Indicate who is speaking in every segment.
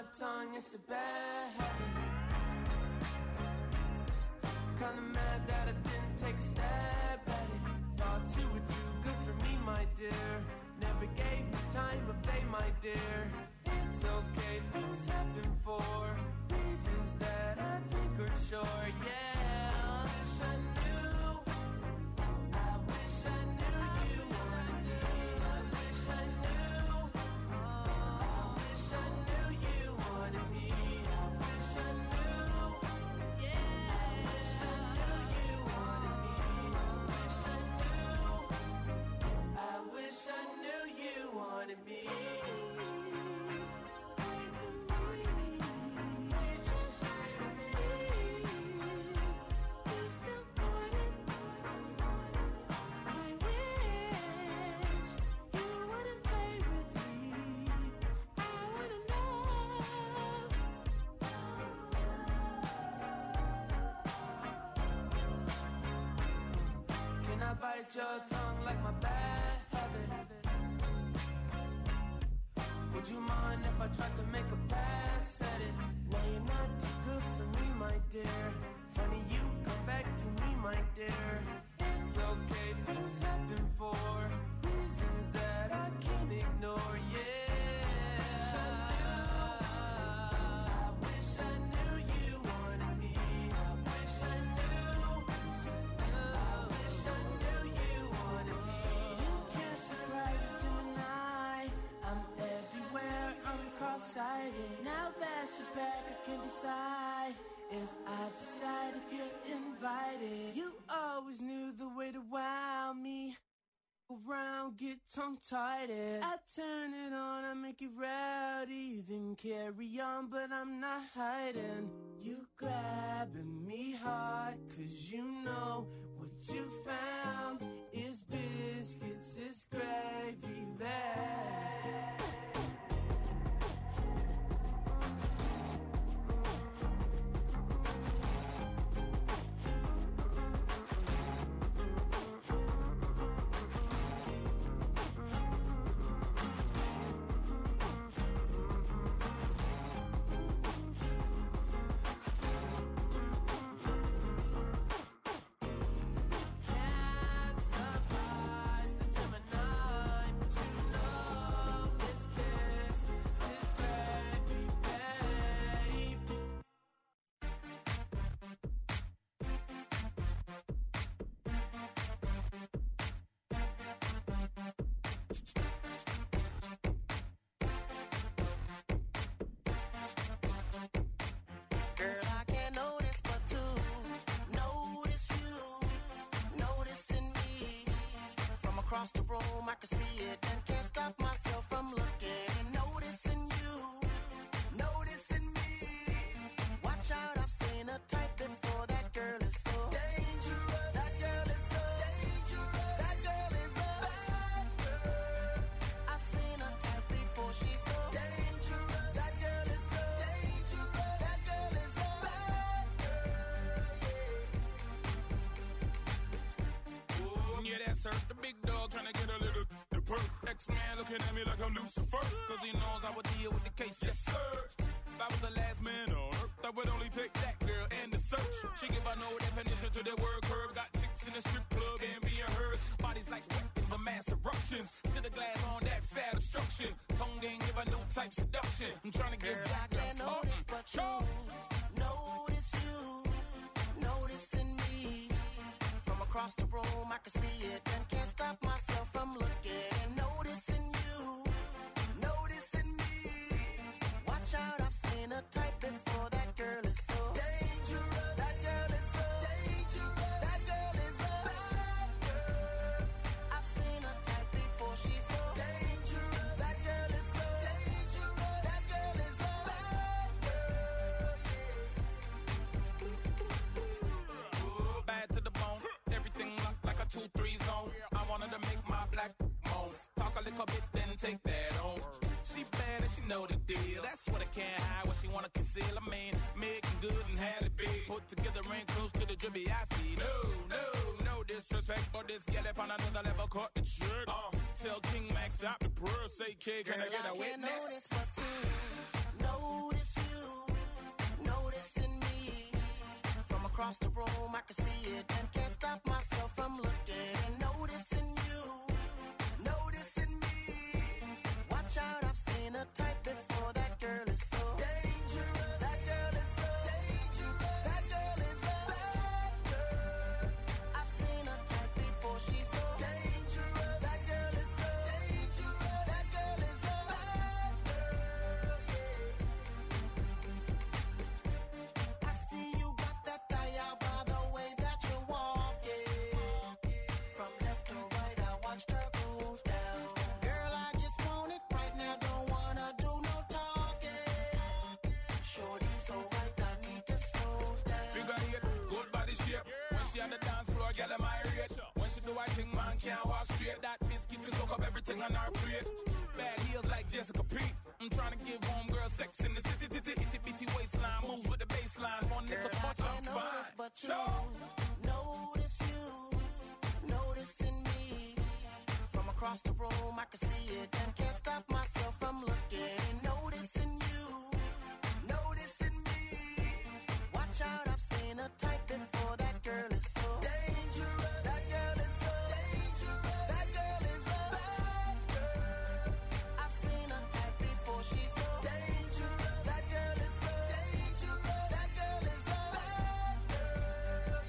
Speaker 1: tongue, it's a bad habit. Kinda mad that I didn't take a stab at it. Thought you were too good for me, my dear. Never gave me time of day, my dear. It's okay, things happen for reasons that I think are sure, yeah. I wish I knew. I wish I knew you. I wish I knew. I wish I knew you wanted me. I wish I knew. Yeah. I wish I knew you wanted me. I wish I knew. I wish I knew you wanted me. Bite your tongue like my bad habit. Would you mind if I tried to make a pass at it? Now you're not too good for me, my dear. Funny you come back to me, my dear. It's okay, things happen for reasons that I can't ignore, yeah. Now that you're back, I can decide if I decide if you're invited. You always knew the way to wow me. Around, get tongue-tied. I turn it on, I make it rowdy. Then carry on, but I'm not hiding. You grabbing me hard, 'cause you know what you found is biscuits, is gravy there.
Speaker 2: Across the room, I can see it and can't stop myself from looking and noticing you, noticing me. Watch out, I've seen a type before. That girl is so dangerous. That girl is so dangerous. That girl is a bad girl. I've seen a type before. She's so dangerous. That girl is so dangerous. That girl is a bad girl. Yeah.
Speaker 3: Ooh, yeah, that's her. The big dog trying to get a little the perk. X-Man looking at me like I'm Lucifer, 'cause he knows I would deal with the case. Yes, sir. If I was the last man on earth, I would only take that girl and the search. She give her no definition to the word curve. Got chicks in the strip club and being hers. Bodies like weapons of mass eruptions. Sit a glass on that fat obstruction. Tongue ain't give her no type seduction. I'm trying to get
Speaker 2: back. I can't notice but you. Notice you. Noticing me. From across the room, I can see it and can't stop myself from looking and noticing you. Noticing me. Watch out, I've seen a type before. That girl is so dangerous. That girl is so dangerous. That girl is a bad girl. I've seen a type before. She's so dangerous. That girl is so dangerous. That girl is a bad girl. Yeah.
Speaker 3: Ooh, bad to the bone. Everything locked like a 2-3 zone. I wanted to make my black moan. Talk a little bit, then take that on. She bad and she know the deal. That's what I can't hide, what she wanna conceal. I mean, making good and had it big. Put together and close to the drippy I see. No disrespect, but this gal up on another level. Caught the trick. Tell King Max stop the prayer. Say, kid, can I get a witness?
Speaker 2: Notice but you. Notice across the room, I can see it and can't stop myself from looking and noticing you, noticing me. Watch out, I've seen a type before. That girl is so dangerous. That girl is so dangerous. That girl is a bad girl. I've seen a type before. She's so dangerous. That girl is so dangerous. That girl is a bad girl. Yeah. I see you got that thigh out by the way that you're walking. From left to right, I watched her go down. Girl, I just want it right now. Don't wanna do no talking. Shorty so right, I need to slow down.
Speaker 3: Figure eight, good body shape. When she on the dance floor, girl, am I rate. When she do I think man can't walk straight. That biscuit can soak up everything on her plate. Bad heels like Jessica Pete. I'm trying to give homegirl sex in the city. Itty bitty waistline moves with the baseline. One little
Speaker 2: Girl,
Speaker 3: touch,
Speaker 2: I
Speaker 3: I'm
Speaker 2: can't notice,
Speaker 3: fine.
Speaker 2: but you notice you, noticing me. From across the room, I can see it and can't stop myself from looking. Noticing you, noticing me. Watch out, I've seen a type before. That girl is so dangerous. That girl is so dangerous. That girl is a bad girl. I've seen a type before. She's so dangerous. That girl is so dangerous. That girl is a bad girl.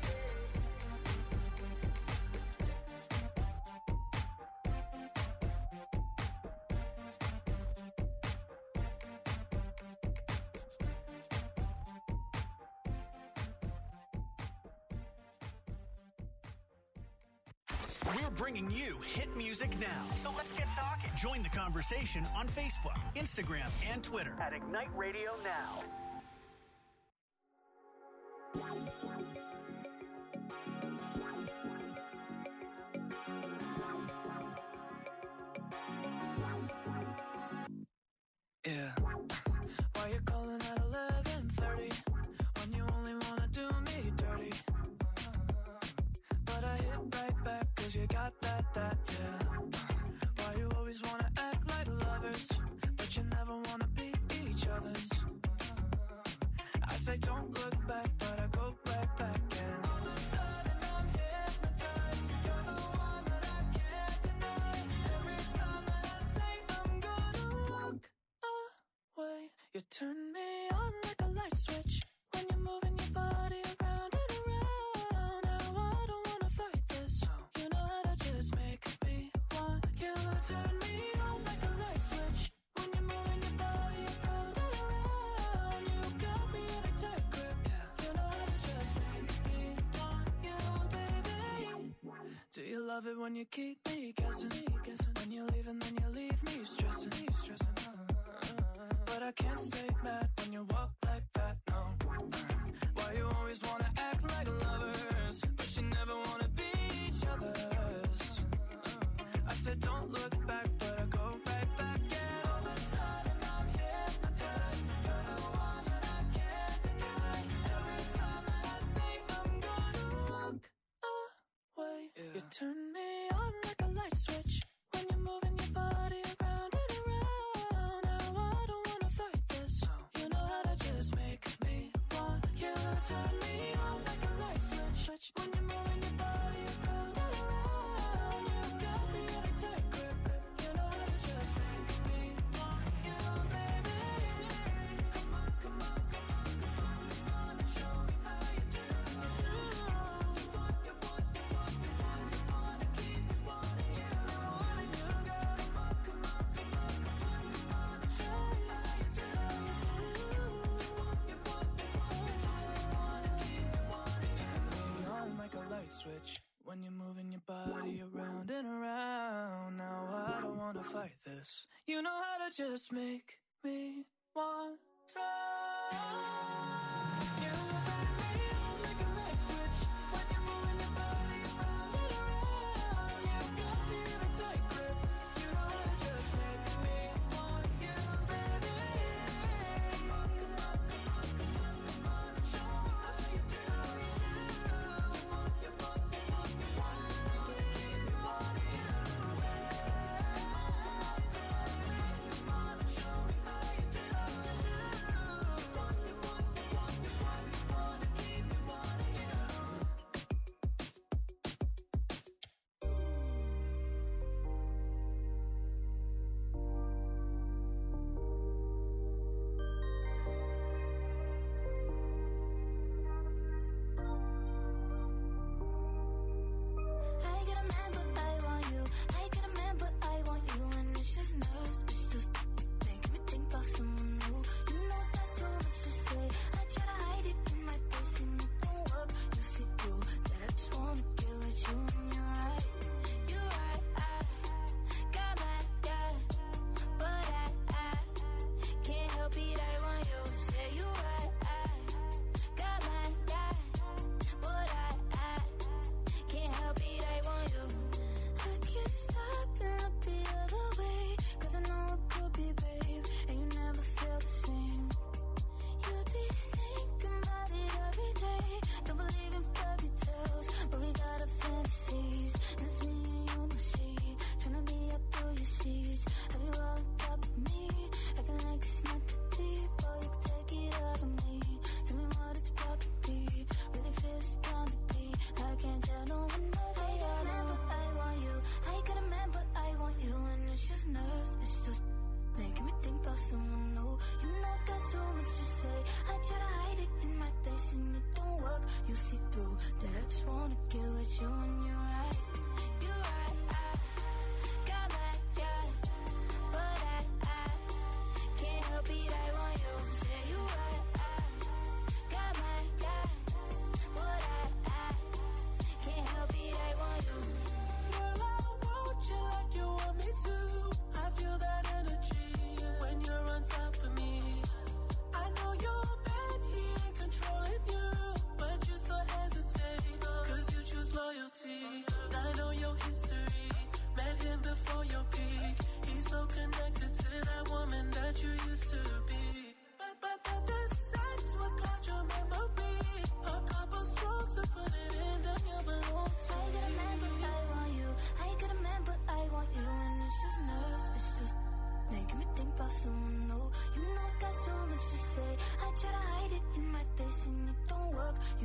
Speaker 4: We're bringing you hit music now. So let's get talking. Join the conversation on Facebook, Instagram, and Twitter at Ignite Radio Now.
Speaker 1: Yeah. Why you calling at 11:30 when you only wanna do me dirty? But I hit right back 'cause you got that, yeah. Why you always wanna act like lovers, but you never wanna be each other's? I say don't look back, but I go right back and all of a sudden I'm hypnotized. You're the one that I can't deny. Every time that I say I'm gonna walk away, you turn me on like a light switch when you're moving your body around and around. Now I don't wanna fight this. You know how to just make me want you. Turn me on like a light switch when you're moving your body around and around. You got me in a tight grip. You know how to just make me want you, baby. Do you love it when you keep me guessing? When you leave and then you leave me stressing. But I can't stay mad when you walk like that, no. Why you always wanna act like lovers, but you never wanna be each other's? I said don't look back, but I go right back. And all of a sudden I'm hypnotized. You're the one that I can't deny. Every time that I say I'm gonna walk away, you turn me on like a light switch when you're moving your body around and around. Now I don't wanna fight this. You know how to just make me want you. Turn me on like a light switch when you're moving your body around and around. You got me in a tight grip. You know how to just make me want you, baby. Come on, come on, come on, come on, come on and show me how you do. You want, you want, you want, you want, you wanna keep me wanting you. Wanting you, girl. Come on, come on, come on, come on, come on and show me how you do. You want, you want, you want, you wanna keep me wanting you. Turn me on like a light switch when you're moving your body around and around. Now I don't wanna fight this. You know how to just make me want to. You turn me on like a light switch when you're moving your body around and around. You got me in a tight grip. You know how to just make me want you, baby. Come on, come on, come on, come on, come on and show me how you do. You want, you want, you want, you wanna keep me wanting you. Come on and show me how you do. You want, you want, you want.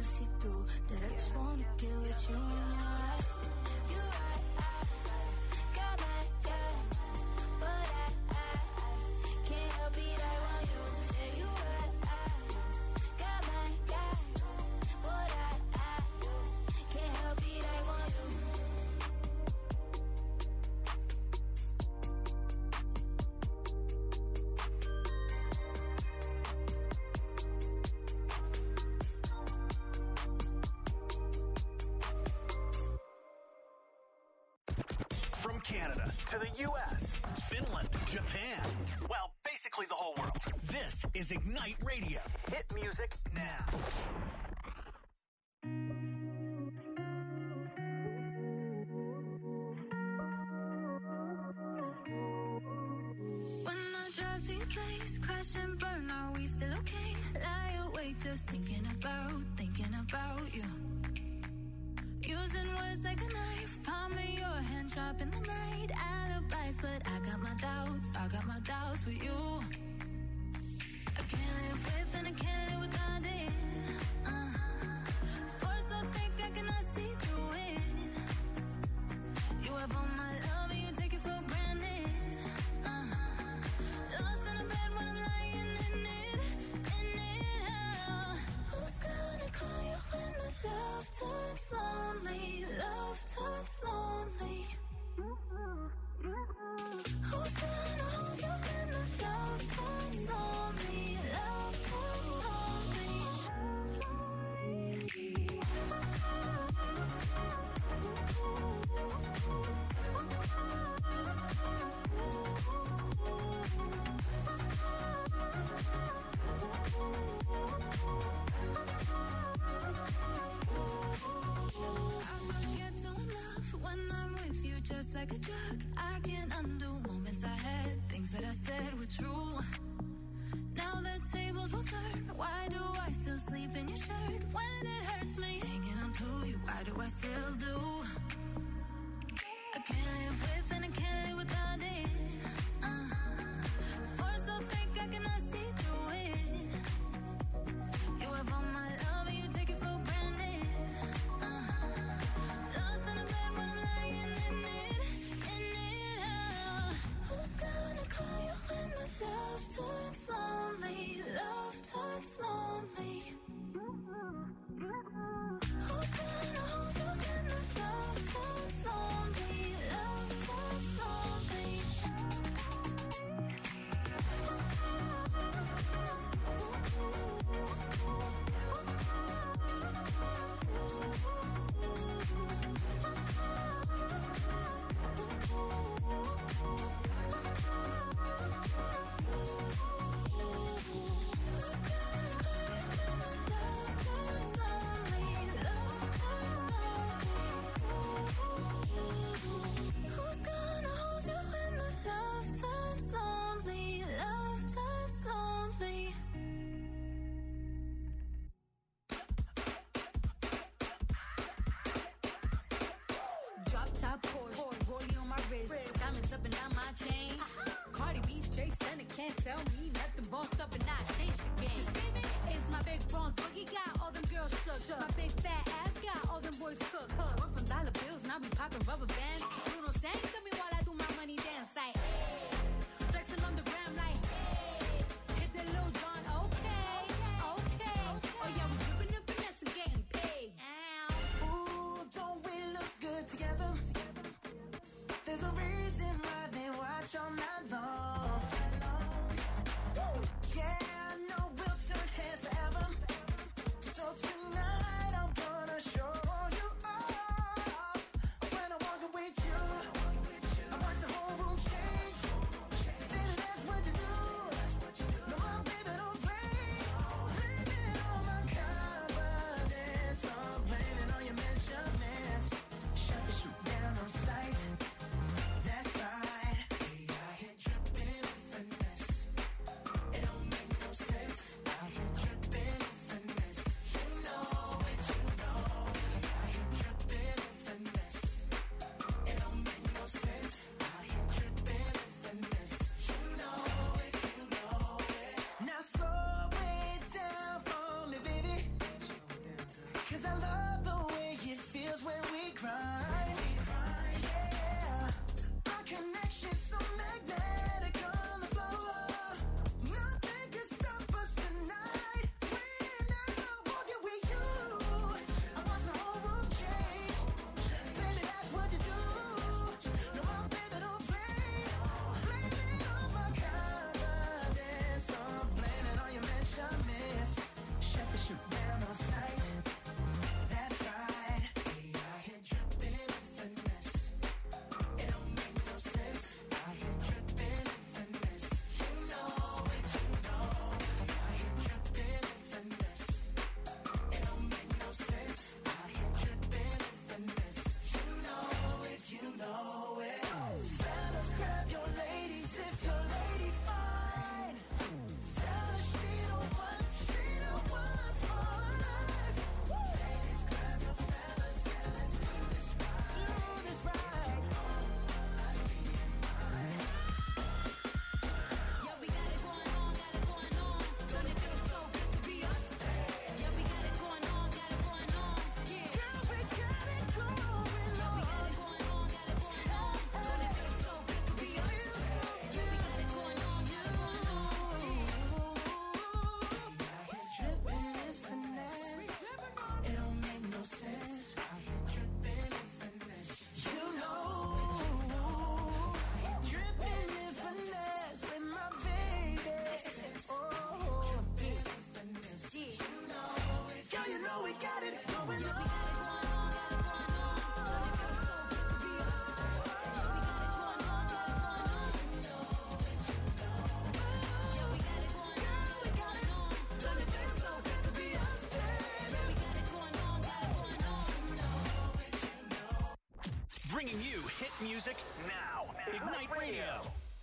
Speaker 5: see through that I just wanna get with you when you're right. You're right, I got my yeah, but I can't help it, I want you. Say you right, I got my yeah, but I can't help it, I want you.
Speaker 4: From Canada to the U.S., Finland, Japan, well, basically the whole world. This is Ignite Radio. Hit music now.
Speaker 5: When I drive to your place, crash and burn, are we still okay? Lie awake just thinking about you. Using words like a knife, palm in your hand, sharp in the night. Alibis, but I got my doubts with you. I can't live with and I can't live without it. Force so thick I cannot see through it. You have all my love and you take it for granted. Lost in a bed when I'm lying in it. Who's gonna call you when the love turns lonely? Love turns lonely. Who's gonna hold you when the love turns lonely? Love turns lonely. When I'm with you, just like a drug, I can't undo moments I had. Things that I said were true. Now the tables will turn. Why do I still sleep in your shirt when it hurts me? Hanging on to you, why do I still do? I can't live with and I can't live without it. Force so thick I cannot see through it. You have all my love and you take it for granted. Lost in a bed when I'm lying in it. Who's gonna call you when the love turns lonely? Love turns lonely. Who's gonna hold you when the love turns lonely? Love turns lonely. Who's gonna hold you when the love turns lonely? Love turns lonely.
Speaker 6: Drop top Porsche, rollie on my wrist, diamonds up and down my chain. Cardi B straight stunning, can't tell me nothing. Bossed up and I changed the game. It's my big bronze boogie, got all them girls shook. My big fat ass got all them boys cook. We're from dollar bills, now we popping rubber bands. Bruno sang to me while I do my money dance like, flexing on the gram like, hit the Lil Jon, okay. Oh yeah, we dripping and finesse and getting paid.
Speaker 2: Ooh, don't we look good together? There's a reason why they watch all night long. Woo! Yeah, I know we'll turn heads forever. So tonight I'm gonna show you off. When got it going on.
Speaker 4: Bringing you hit music now. Ignite Radio.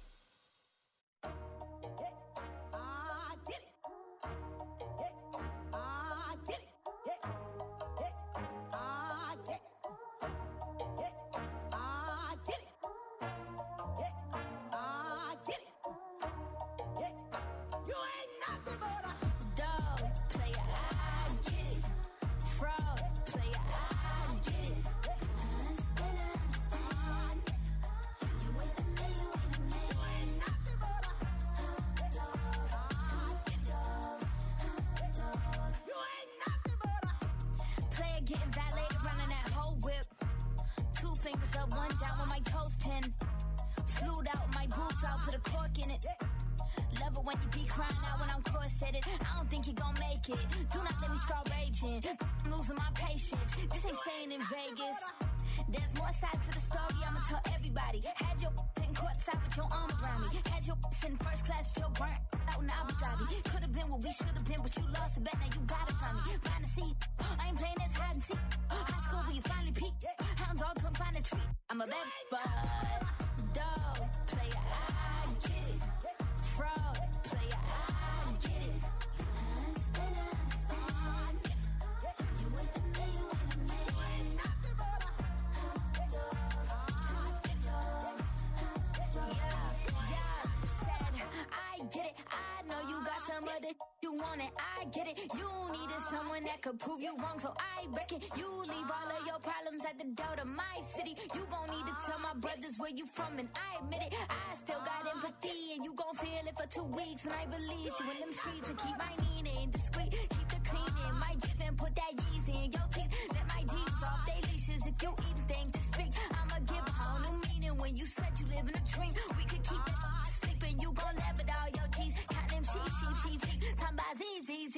Speaker 5: Prove you wrong, so I reckon you leave all of your problems at the door to my city. You gon' need to tell my brothers where you from, and I admit it. I still got empathy, and you gon' feel it for 2 weeks when I release you in them streets and keep my meaning discreet. Keep the cleaning, my Jeep and put that Yeezy in your teeth. Let my D's off they leashes if you even think to speak. I'ma give a whole new meaning when you said you live in a dream. We could keep it sleeping, you gon' laugh at all your G's. Count them sheep. Time by Z.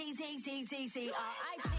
Speaker 5: R.I.P.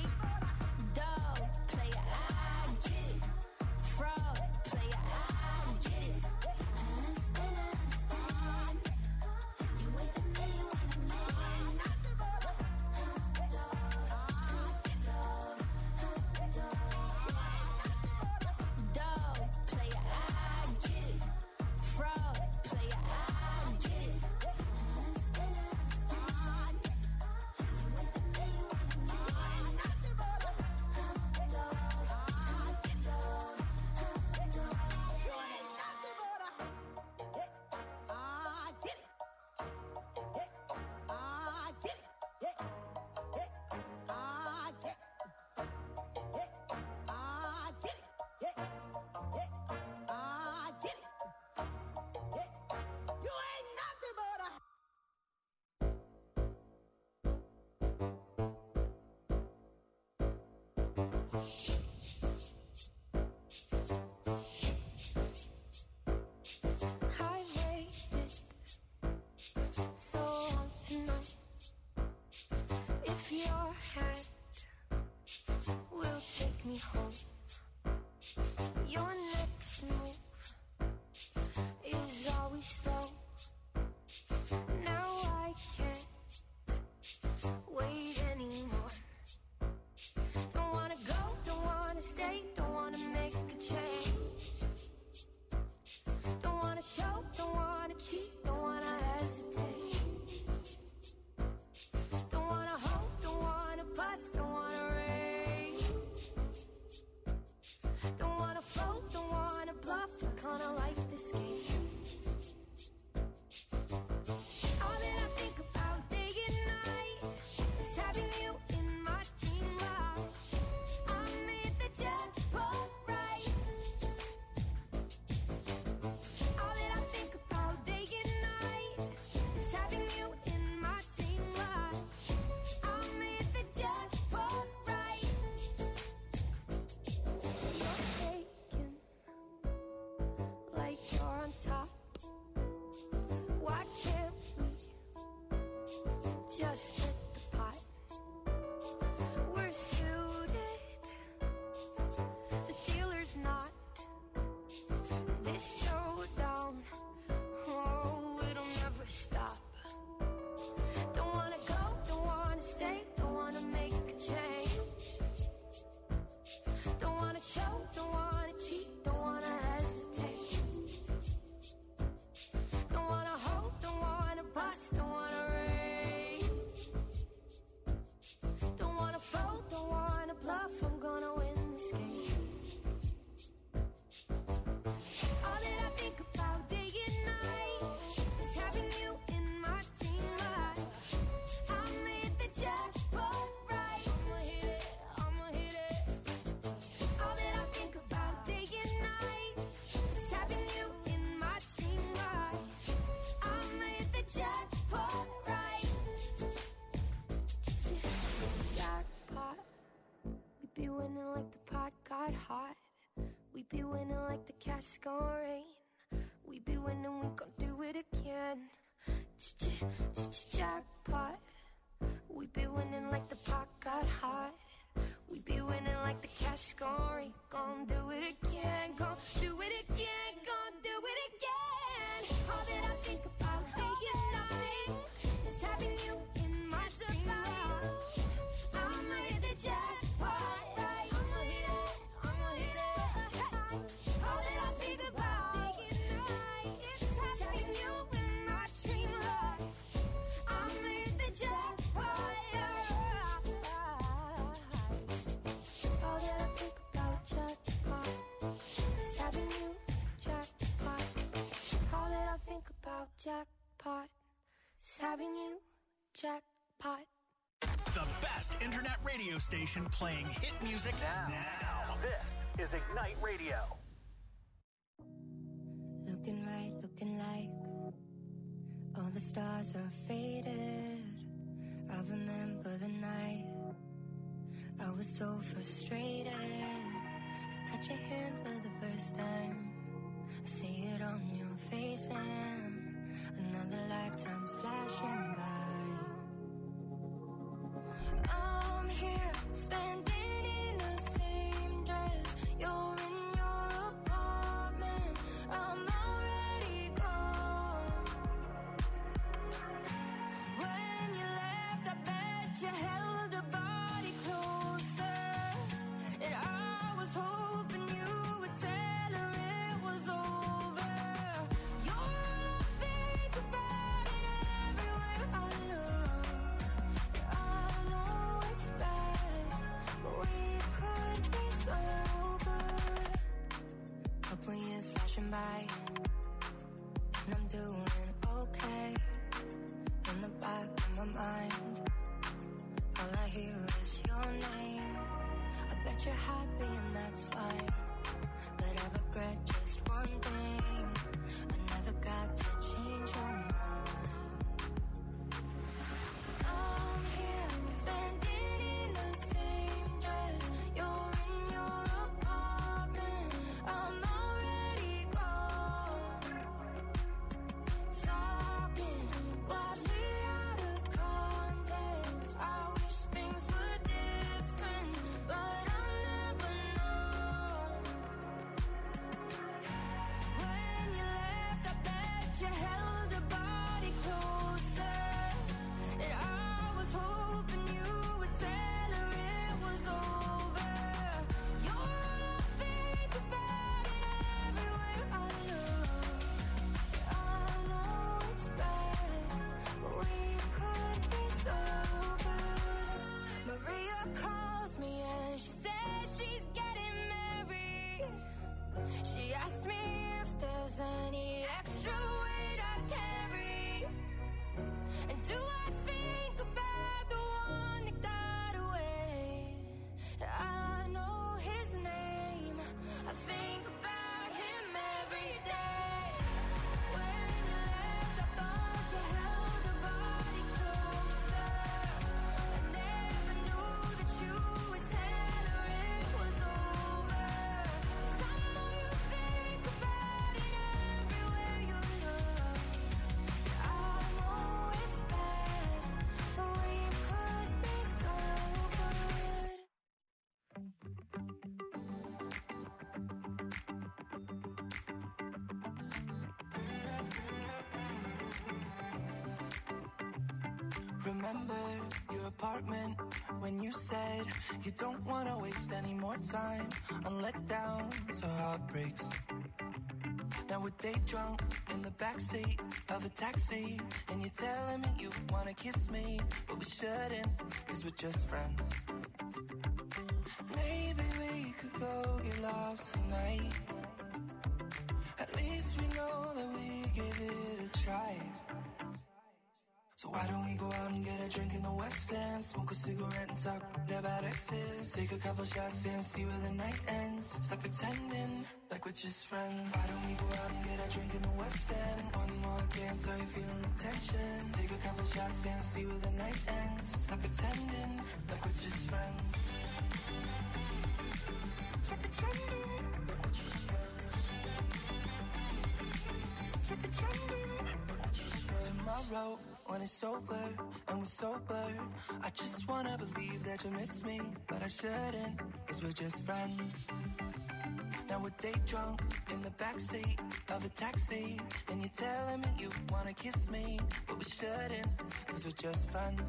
Speaker 7: be winning like the pot got hot. We be winning like the cash gon' rain. We be winning, we gon' do it again. Jackpot. We be winning like the pot got hot. We be winning like the cash gon' rain. Gon' do it again, gon' do it again, gon' do it again. All that I think about day and night is having you in my supply. I'ma hit the jackpot, right? I'ma hit it, I'ma hit it. All that I think about day and night is having you in my dream life. I'ma hit the jackpot, all that I think about jackpot is having you jackpot. All that I think about jackpot is having you jackpot.
Speaker 4: The best internet radio station playing hit music now. This is Ignite Radio.
Speaker 7: Looking right, looking like all the stars are faded. I remember the night I was so frustrated. I touch your hand for the first time. I see it on your face and another lifetime's flashing by. I'm here, standing in the same dress. You're in your apartment. I'm already gone. When you left, I bet you held a body closer. And I was hoping you would tell her it was over. You're all I think about it everywhere I look. I know it's bad, but we could be so good. Couple years flashing by, and I'm doing okay. In the back of my mind, all I hear is your name. I bet you're happy and that's fine, but I regret just one thing. I never got to change your mind. I'm here, standing in the same dress. You're in your apartment. I'm already gone. Talking wildly out of context. I wish things were different, but I'll never know. When you left, I bet you held a body closer. And I was hoping you would tell her it was over. You're all I think about it everywhere I look. I know it's bad, but we could be so good. Maria calls me and she says she's getting married. She asked me if there's any extra weight I carry. And do I think about the one that got away? I know his name. I think about him every day. When you left, I thought you held a body closer. I never knew that you would tell her it was over. 'Cause I know you think about it everywhere you look. I know it's bad, but we could be so good.
Speaker 8: Remember your apartment when you said you don't want to waste any more time on letdowns or heartbreaks. Now we're day drunk in the backseat of a taxi, and you're telling me you want to kiss me, but we shouldn't, cause we're just friends. Maybe we could go get lost tonight. At least we know that we give it a try. So why don't we go out and get a drink in the West End, smoke a cigarette and talk about exes, take a couple shots and see where the night ends. Stop pretending like we're just friends. Why don't we go out and get a drink in the West End? One more dance, so you feeling the tension. Take a couple shots and see where the night ends. Stop pretending like we're just friends. wrote when it's over and we're sober. I just wanna believe that you miss me, but I shouldn't, cause we're just friends. Now we're day drunk in the backseat of a taxi, and you're telling me you wanna kiss me, but we shouldn't, cause we're just friends.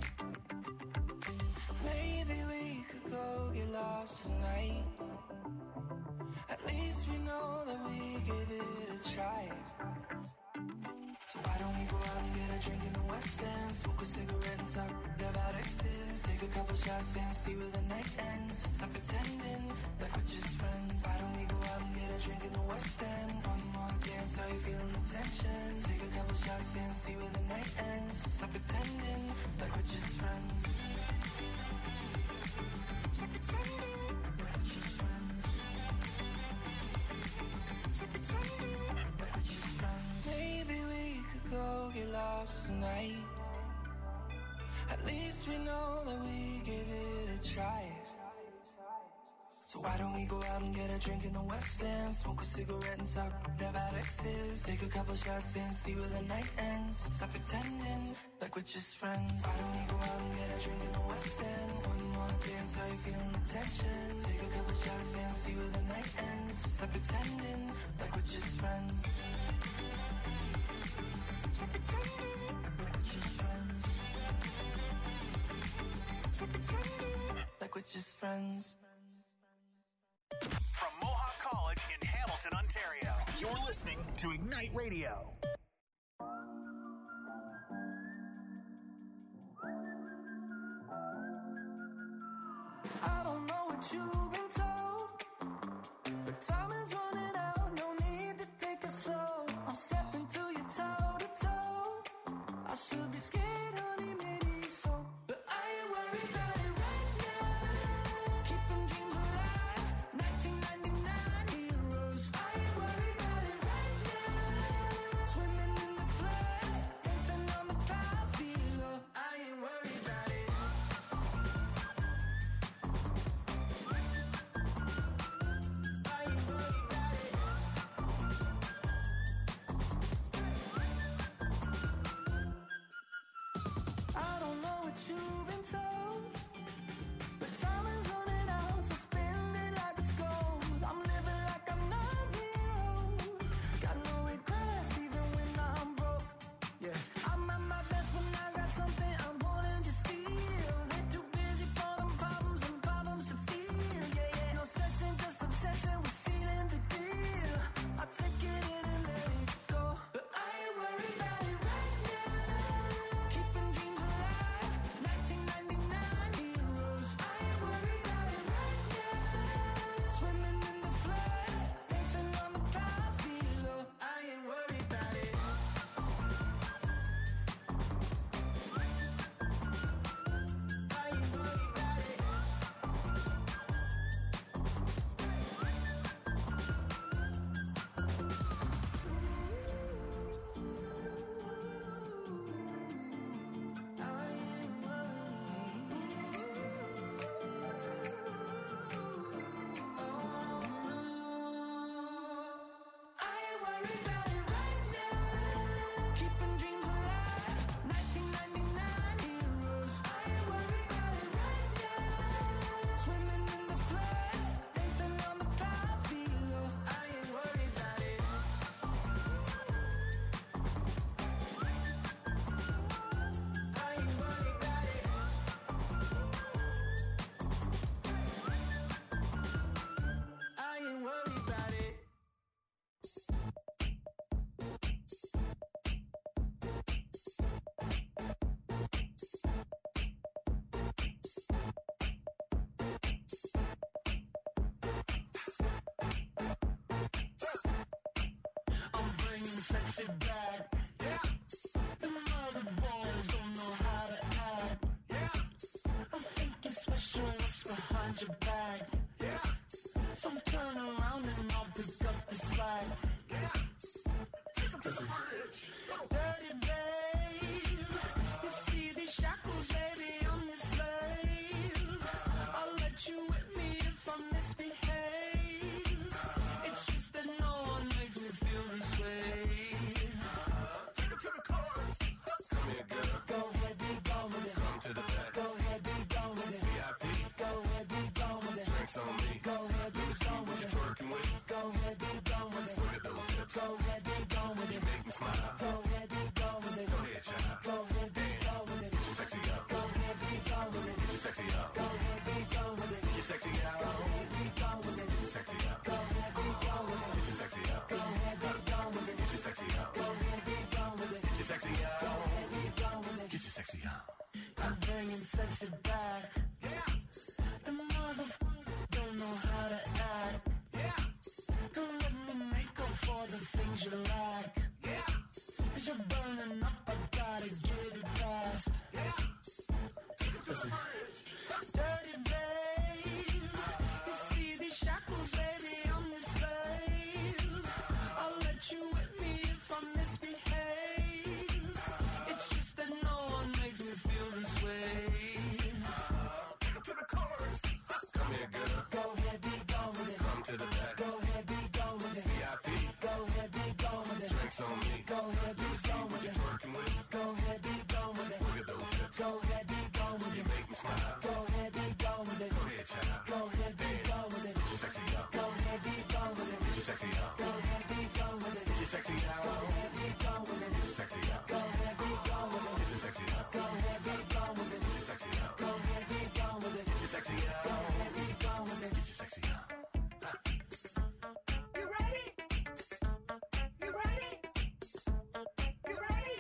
Speaker 8: Maybe we could go get lost tonight. At least we know that we gave it a try. So why don't we go out and get a drink in the West End, smoke a cigarette and talk about exes, take a couple shots and see where the night ends. Stop pretending like we're just friends. Why don't we go out and get a drink in the West End? One more dance, how you feeling the tension? Take a couple shots and see where the night ends. Stop pretending like we're just friends. Stop pretending like we're just friends. Stop pretending like we're just friends. Maybe we could go get lost tonight. At least we know that we gave it a try. So why don't we go out and get a drink in the West End, smoke a cigarette and talk about exes, take a couple shots and see where the night ends. Stop pretending like we're just friends. Why don't we go out and get a drink in the West End? One more dance, how you feeling the tension? Take a couple shots and see where the night ends. Stop pretending like we're just friends. Stop pretending like we're just friends. Stop pretending like we're just friends.
Speaker 4: From Mohawk College in Hamilton, Ontario, you're listening to Ignite Radio.
Speaker 8: I don't know what you've been told, but time is running out, no need to take it slow. I'm stepping to you toe to toe. I should be scared, honey, maybe so, but I ain't worried about it right now. Keep them dreams alive, 1999 heroes. I ain't worried about it right now. Swimming in the floods, dancing on the clouds below. I ain't worried about it. I don't know what you've been told, but time is running out, so spend it like it's gold. I'm living like I'm 19 years. Got no regrets even when I'm broke. Yeah, I'm at my best when I got something I'm wanting to steal. They're too busy for them problems and problems to feel. Yeah, yeah, no stressing, just obsessing with feeling the deal. I take it in and let it go, but I ain't worried about it right now. Keeping dreams alive, 1999 heroes. I ain't worried about it right now. Swimming in the floods, dancing on the clouds below. I ain't worried about it. I ain't worried about it. I ain't worried about it right now. Keeping dreams alive, 1999 heroes. I ain't worried about it right now. Swimming in the floods, dancing on the clouds below. I ain't worried about it. I ain't worried about it. I ain't worried about it. I'm bringing sexy back. Yeah. The mother boys don't know how to act. Yeah. I'm thinking special, what's behind your back? Yeah. So turn around and I'll pick up the slack. Yeah. Take 'em to the bridge. Dirty babe, you see these shackles, baby, I'm your slave. I'll let you whip me if I misbehave. It's just that no one makes me feel this way. Take 'em to the chorus. Come here,
Speaker 3: on me.
Speaker 8: Go ahead, be gone with it.
Speaker 3: Twerking with.
Speaker 8: Go ahead, be gone with it.
Speaker 3: Look at those hips.
Speaker 8: Go ahead, be gone with it.
Speaker 3: You make me smile.
Speaker 8: Go ahead, be gone with it.
Speaker 3: Go ahead, child.
Speaker 8: Go ahead, be gone with it.
Speaker 3: Get your sexy out.
Speaker 8: Go ahead, be gone with it.
Speaker 3: Get your sexy out.
Speaker 8: Go ahead, be gone with it.
Speaker 3: Get your sexy out.
Speaker 8: Go ahead, be gone with it.
Speaker 3: Get your sexy out.
Speaker 8: Go ahead, be gone with it.
Speaker 3: Get your sexy out.
Speaker 8: Go ahead, be gone with it.
Speaker 3: Get your sexy out.
Speaker 8: Go ahead, be gone with it.
Speaker 3: Get your sexy out.
Speaker 8: Go ahead, be gone with it.
Speaker 3: Get your sexy out.
Speaker 8: I'm bringing sexy back. The motherfucker don't know how to act. Don't let me make up for the things you lack. Cause you're burning up, I gotta get it fast. Listen. Dirty babe, you see these shackles, baby, I'm your slave. I'll let you whip me if I misbehave. It's just that no one makes me feel this way.
Speaker 3: To the chorus. Come here, girl.
Speaker 8: Go ahead, be gone with it.
Speaker 3: Come to the back.
Speaker 8: Go ahead, be gone with it.
Speaker 3: VIP.
Speaker 8: Go ahead, be gone with it.
Speaker 3: Drinks on me.
Speaker 8: Go ahead, be gone with it.
Speaker 3: Twerking with.
Speaker 8: Go ahead, be gone with it.
Speaker 3: Look at those hips.
Speaker 8: Go ahead, be gone with
Speaker 3: You
Speaker 8: it.
Speaker 3: make me smile.
Speaker 8: Go ahead, be gone with it.
Speaker 3: Go ahead, child.
Speaker 8: Go ahead, be gone with it.
Speaker 3: Get your sexy out.
Speaker 8: Go ahead, be gone with it.
Speaker 3: Get your sexy out.
Speaker 8: Go ahead, be gone with it.
Speaker 3: Get your sexy out.
Speaker 8: Go ahead, be gone with it.
Speaker 3: Get your sexy out.
Speaker 8: Go ahead, be gone with it.
Speaker 3: Get your sexy out.
Speaker 8: Go ahead, be gone with it.
Speaker 3: Get your sexy out.
Speaker 8: Go ahead, be gone with it.
Speaker 3: Get your sexy out.
Speaker 8: Go ahead, be gone with it.
Speaker 3: Get your sexy out.
Speaker 7: You ready? You ready? You ready?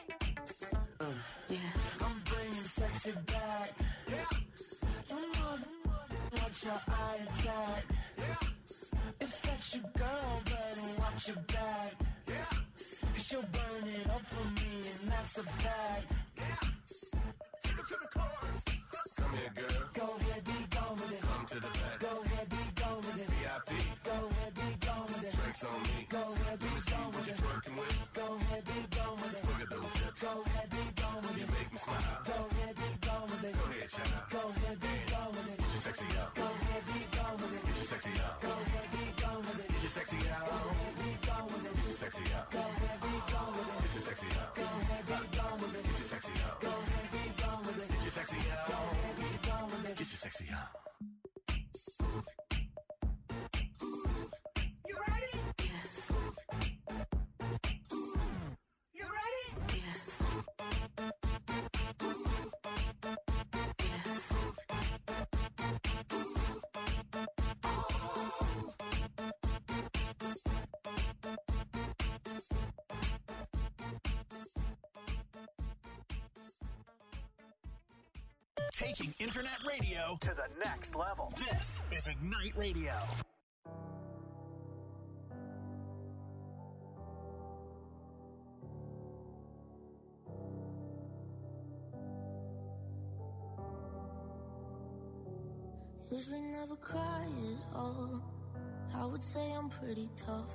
Speaker 8: I'm bringing sexy back. Your mother, watch your eye attack. If that's your girl, better watch your back. Cause she'll burn it up for me, and that's a fact.
Speaker 3: Take it to the chorus. Come here, girl.
Speaker 8: Go ahead, be gone with it.
Speaker 3: Come to the back.
Speaker 8: Go ahead, be gone with it.
Speaker 3: VIP.
Speaker 8: Go ahead, be gone with it.
Speaker 3: Drinks on me.
Speaker 8: Go ahead, be gone with it.
Speaker 3: Twerking with.
Speaker 8: Go ahead, be gone with it.
Speaker 3: Look at those hips.
Speaker 8: Go ahead, be gone with
Speaker 3: You
Speaker 8: it.
Speaker 3: make me smile.
Speaker 8: Go ahead, be gone with it.
Speaker 3: Go ahead, child.
Speaker 8: Go ahead, be gone with it.
Speaker 3: Get your sexy out.
Speaker 8: Go ahead, be gone with it.
Speaker 3: Get your sexy out.
Speaker 8: Go ahead, be gone with it.
Speaker 3: Get your sexy out.
Speaker 8: Go ahead, be gone with it.
Speaker 3: Get your sexy out.
Speaker 8: Go ahead, be gone with it.
Speaker 3: Get your sexy out.
Speaker 8: Go ahead, be gone with it.
Speaker 3: Get your sexy out.
Speaker 8: Go ahead, be gone with it.
Speaker 3: Get your sexy out.
Speaker 8: Go ahead, be gone with it.
Speaker 3: Get your sexy out.
Speaker 7: You ready? You ready?
Speaker 4: Taking internet radio to the next level. This is Ignite Radio.
Speaker 9: Usually never cry at all. I would say I'm pretty tough,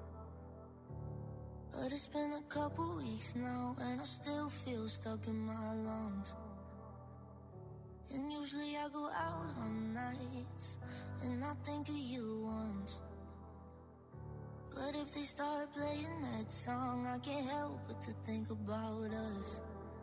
Speaker 9: but it's been a couple weeks now and I still feel stuck in my lungs. And usually I go out on nights and I think of you once, but if they start playing that song, I can't help but to think about us.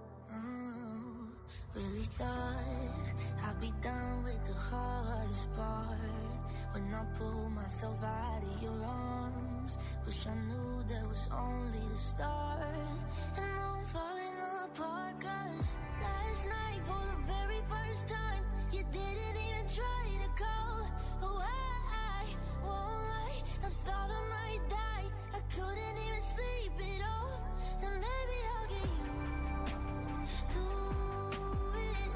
Speaker 9: Really thought I'd be done with the hardest part when I pulled myself out of your arms. Wish I knew that was only the start. And now I'm falling apart, 'cause last night for the very first time you didn't even try to call. Oh, I won't lie, I thought I might die. I couldn't even sleep at all. And maybe I'll get used to it,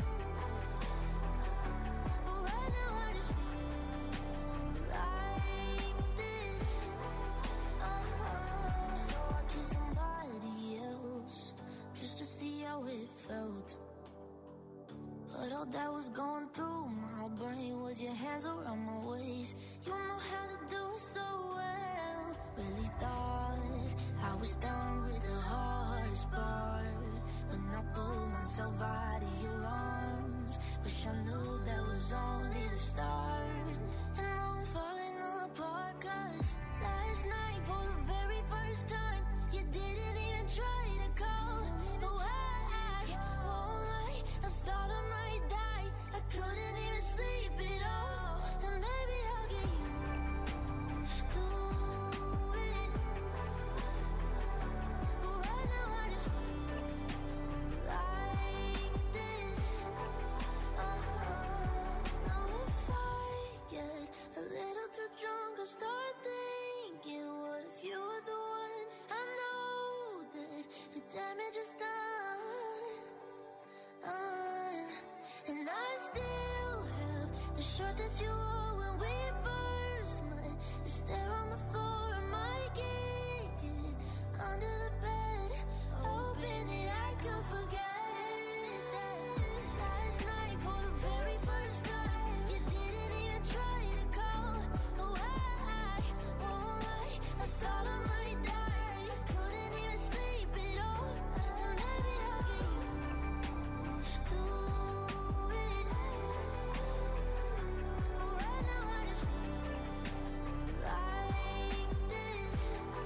Speaker 9: but right now I just feel like this. So I kissed somebody else just to see how it felt. But all that was going through my brain was your hands around my waist. You know how to do it so well. Really thought I was done with the hardest part when I pulled myself out of your arms. Wish I knew that was only the start. And now I'm falling apart, 'cause last night for the very first time you didn't even try to call. No, I won't lie, I thought I might die. I couldn't even sleep at all. And maybe I'll that you wore when we first met is there on the floor of my kitchen, under the bed, hoping that I could forget that last night for the very first time you didn't even try to call. Oh, I won't lie, I thought I might die. I couldn't even sleep at all, and maybe I'll get used to it. Right now I just feel like this.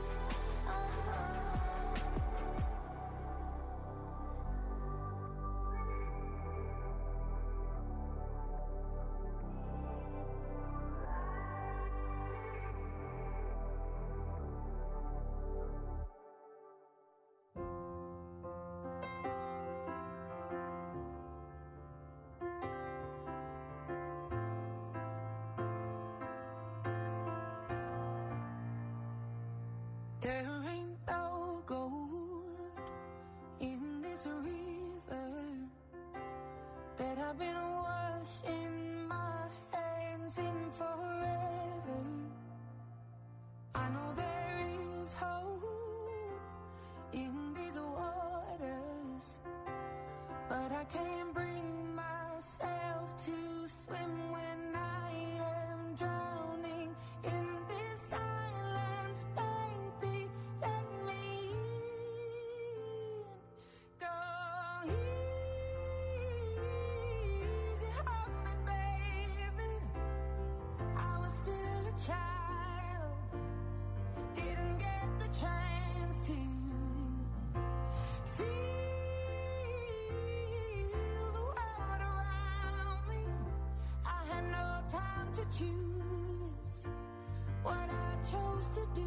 Speaker 8: There ain't no gold in this river that I've been washing my hands in forever. I know there is hope in these waters, but I can't bring myself to swim when I am drowning in this silence. Baby, let me in. Go easy on me, baby. I was still a child, didn't get the chance to feel the world around me. I had no time to choose what I chose to do.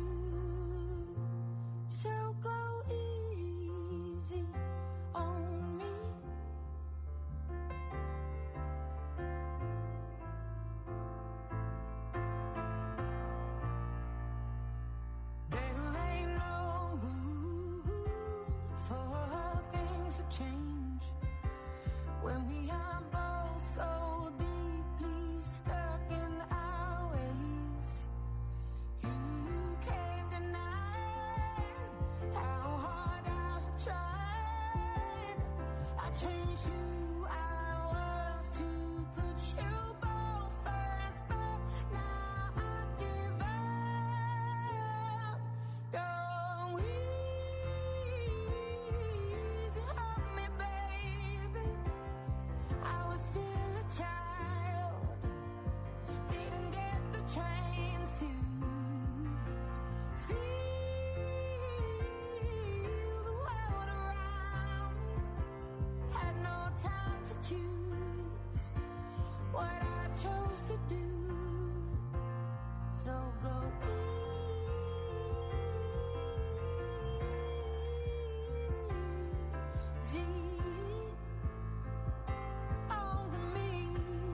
Speaker 8: So go easy on me. There ain't no room for things to change when we are both so deeply stuck in our ways. You can't deny how hard I've tried. I changed who I was to put you both first, but now I give up. Go easy on me, baby. I was still a child, didn't get the chance to feel the world around me. Had no time to choose what I chose to do. So go easy on me.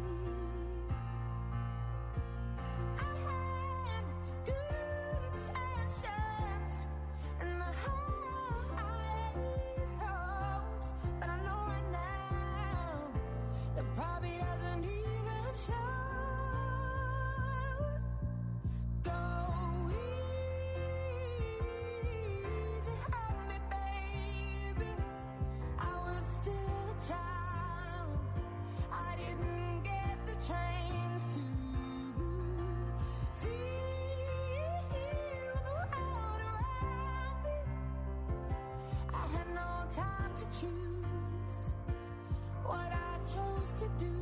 Speaker 8: I had good intentions and the highest hopes, but I know right now that probably doesn't even show. Go easy on me, baby. I was still a child, I didn't get the chance to feel the world around me. I had no time to choose what I chose to do.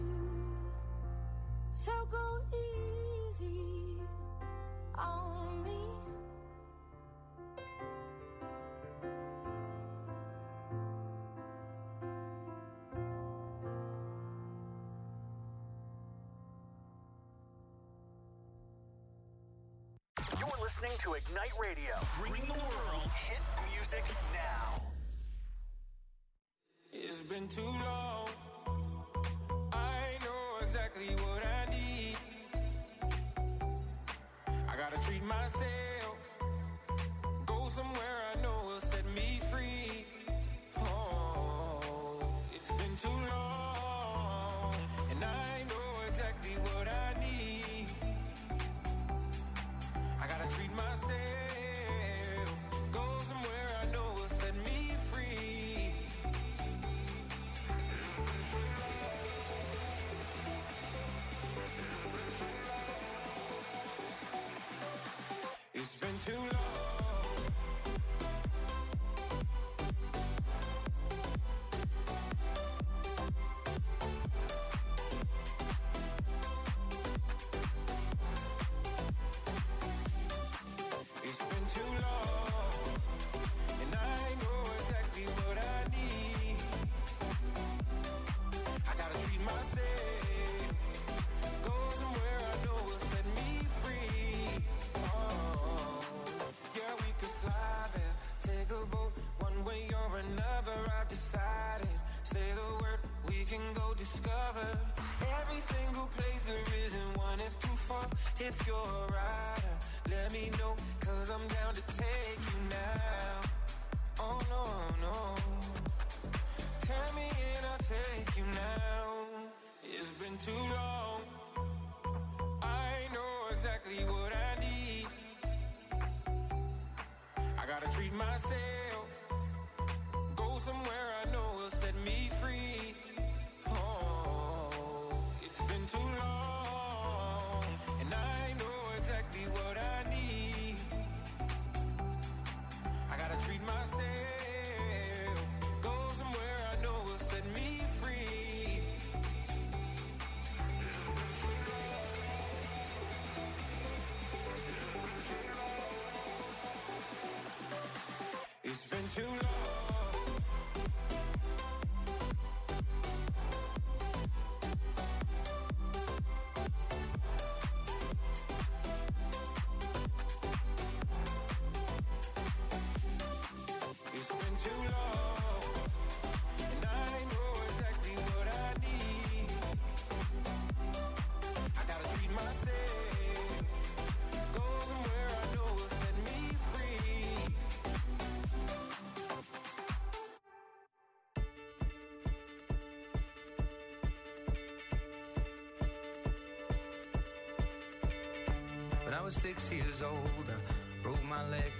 Speaker 8: So go easy on me.
Speaker 4: You're listening to Ignite Radio. Bring the world hit music now.
Speaker 3: It's been too long. I know exactly what I need. I gotta treat myself. Go somewhere I know will set me free. Oh, it's been too long. And I know exactly what I need.
Speaker 8: if you're a rider, let me know, 'cause I'm down to take you now. Oh no, no. Tell me and I'll take you now. It's been too long. I know exactly what I need. I gotta treat myself. Go somewhere I know will set me free. Oh, it's been too long. And I know exactly what I need. I gotta treat myself. Go somewhere I know will set me free. It's been too long. It's been too long, and I know exactly what I need. I gotta treat myself. Go somewhere I know will set me free.
Speaker 10: When I was 6 years old, I broke my leg.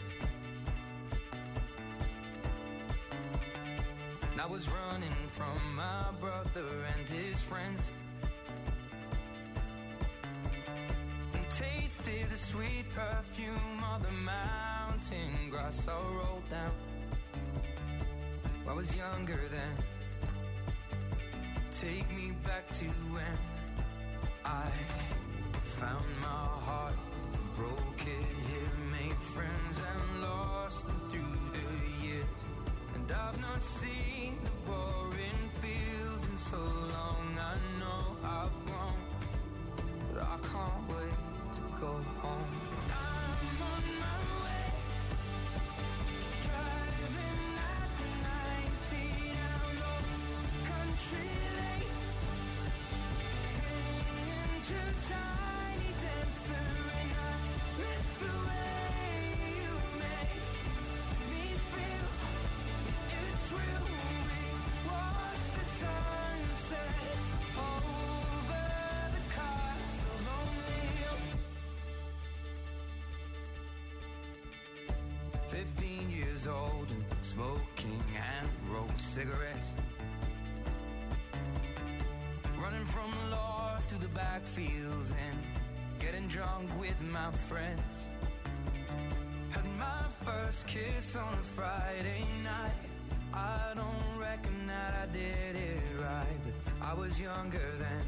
Speaker 10: And I was running from my brother and his friends, and tasted the sweet perfume of the mountain grass I rolled down. I was younger then. Take me back to when I found my heart, broke it here, made friends and lost them through the years. And I've not seen the boring fields in so long. I know I've grown, but I can't wait to go home. I'm on my way, driving at 90 down those country lanes, singing to Tiny Dancer, and I miss the way you make me feel. It's real. We watch the sunset over the castle lonely. 15 years old and smoking hand-rolled cigarettes, running from the law through the backfields and getting drunk with my friends. Had my first kiss on a Friday night. I don't reckon that I did it right, but I was younger then.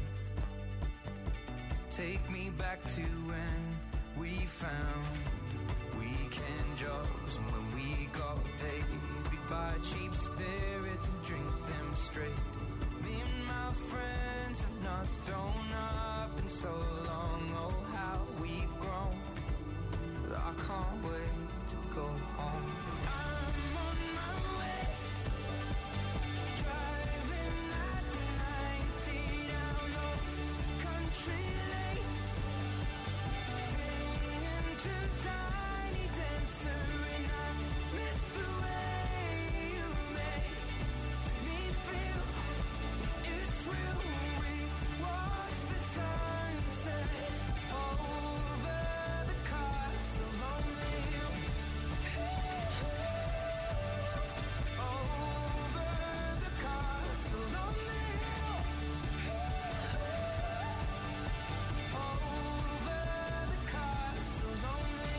Speaker 10: Take me back to when we found weekend jobs, and when we got paid, we'd buy cheap spirits and drink them straight. Me and my friends have not thrown up in so long. Oh, how we've grown, but I can't wait to go home. I'm on my way, driving at 90 down those country lanes, singing to Tiny Dancer, and I miss the way you make me feel. It's real. We watch the sunset over the castle lonely. Over the castle lonely. Over the castle lonely.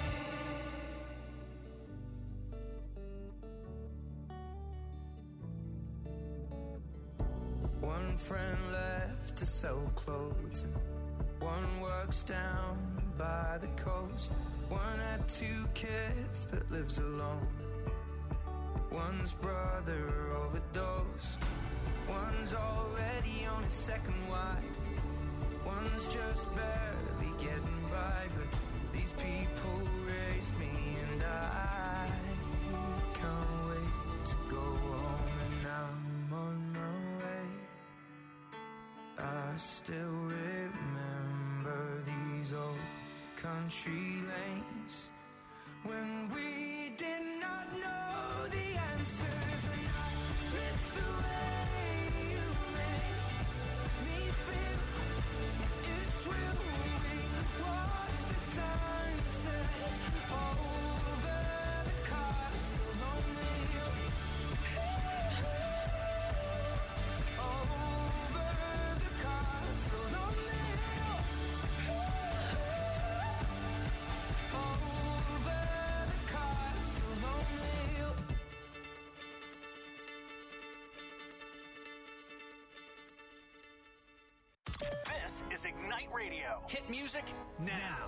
Speaker 10: One friend left to sell clothes, and one works down by the coast. One had 2 kids but lives alone. One's brother overdosed. One's already on his second wife. One's just barely getting by, but these people raised me, and I can't wait to go home. And I'm on my way. I still remember these old country lanes when we did not know the answers. And I miss the way you make me feel. It's real. We watch the sunset over the castle on the hill. Over the castle on the hill. Over the castle on the hill.
Speaker 4: This is Ignite Radio. Hit music now.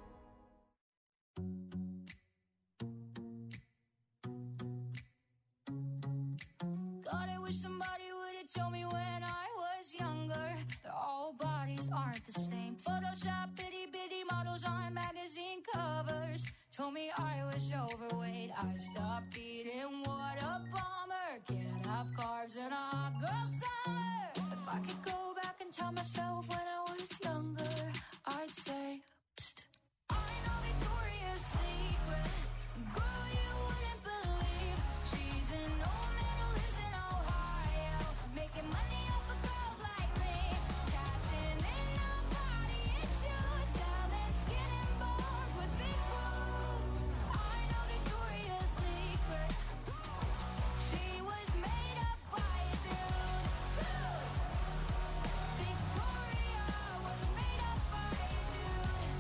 Speaker 6: God, I wish somebody would have told me when I was younger that all bodies aren't the same. Photoshop bitty bitty models on magazine covers told me I was overweight. I stopped eating, what a bummer. Can't have carbs in a hot girl summer. If I could go back and tell myself when I was younger, I'd say, psst, I know Victoria's Secret. Girl, you wouldn't believe she's an old man who lives in Ohio, making money off of girls like me, cashing in on body issues, selling skin and bones with big boobs. I know Victoria's Secret. She was made up by a dude. Victoria was made up by a dude.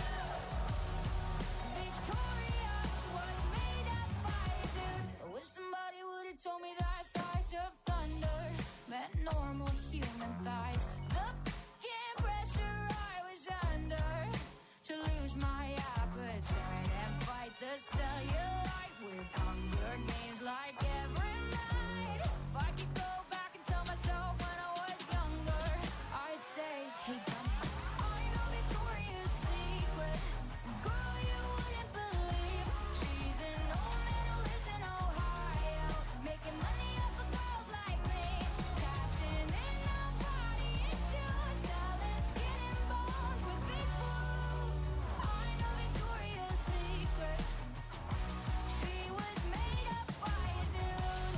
Speaker 6: Victoria was made up by a dude. I wish somebody would have told me that thighs of thunder meant normal human thighs. The fucking pressure I was under to lose my appetite and fight the cellulite with Hunger Games like every night. If I could go back and tell myself when I was younger, I'd say, hey, dummy, I know Victoria's Secret. Girl, you wouldn't believe she's an old man who lives in Ohio, making money off of girls like me, cashing in on body issues, selling skin and bones with big boobs. I know Victoria's Secret. She was made up by a dude.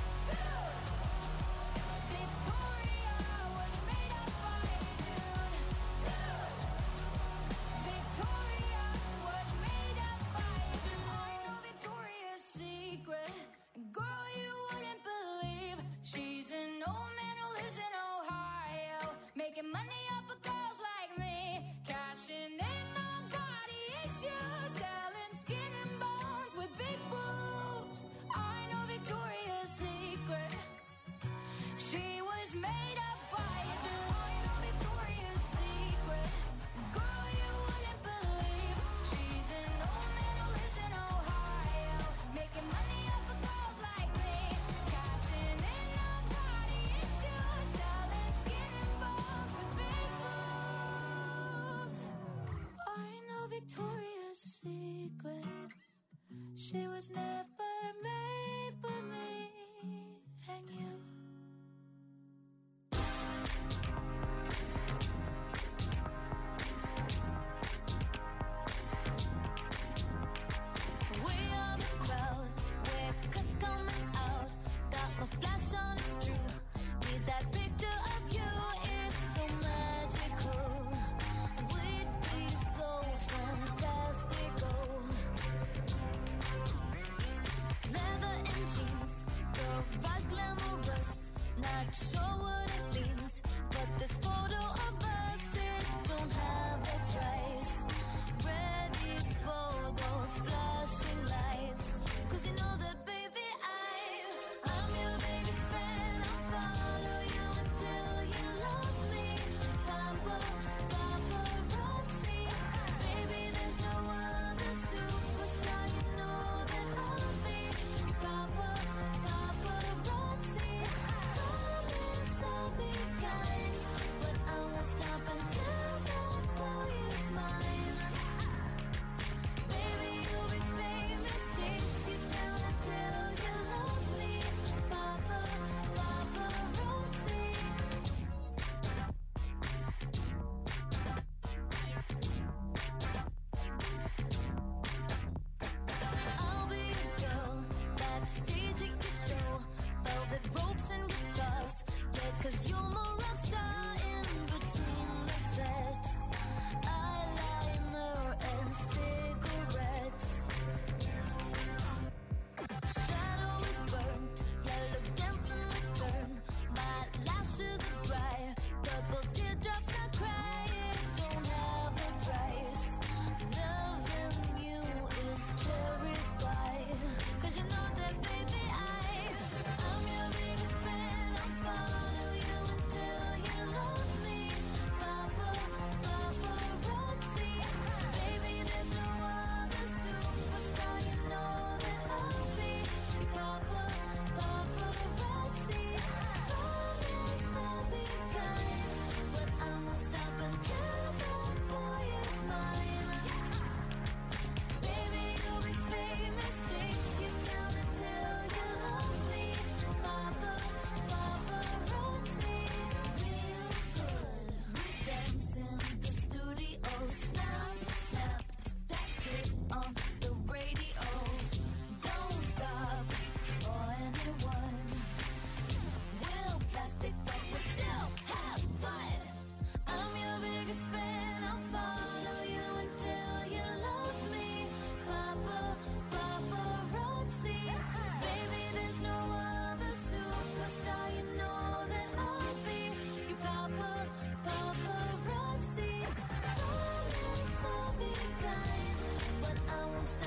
Speaker 6: Victoria was made up by a dude. Victoria was made up by a dude. I know Victoria's Secret. Girl, you wouldn't believe she's an old man who lives in Ohio, making money off of girls like me, cashing in on body issues, selling skin and bones with big boobs. I know Victoria's Secret. She was made up by a dude. I know Victoria's Secret. Girl, you wouldn't believe she's an old man who lives in Ohio, making money off of girls like me, cashing in on body issues, selling skin and bones with big boobs. I know Victoria's Secret. She was never made for me and you. We are the crowd, we're coming out. Got my flash on, it's true. Need that picture of you, it's so magical. We'd be so fantastical. Leather and jeans, garage glamorous. Not sure what it means, but this photo of us, it don't have a price. Ready for those flashing lights, 'cause you know that, baby, I'm your biggest fan. I'll follow you until you love me. Papa, paparazzi. Baby, there's no other superstar, you know that I'll be your papa, paparazzi. Come inside.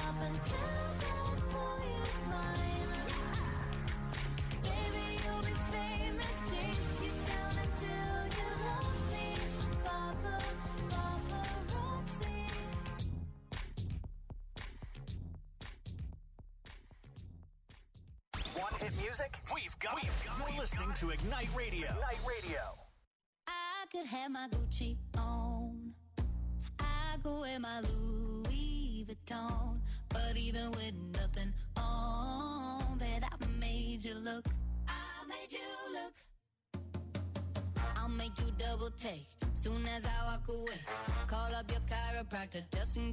Speaker 5: up until that boy is mine. Baby, you'll be famous. Chase you down until you love me. Paparazzi.
Speaker 4: Want hit music? We've got it. You're listening to Ignite Radio. Ignite Radio.
Speaker 5: I could have my Gucci on. I go wear my Louis Vuitton. But even with nothing on, bet I made you look. I made you look. I'll make you double take soon as I walk away. Call up your chiropractor just in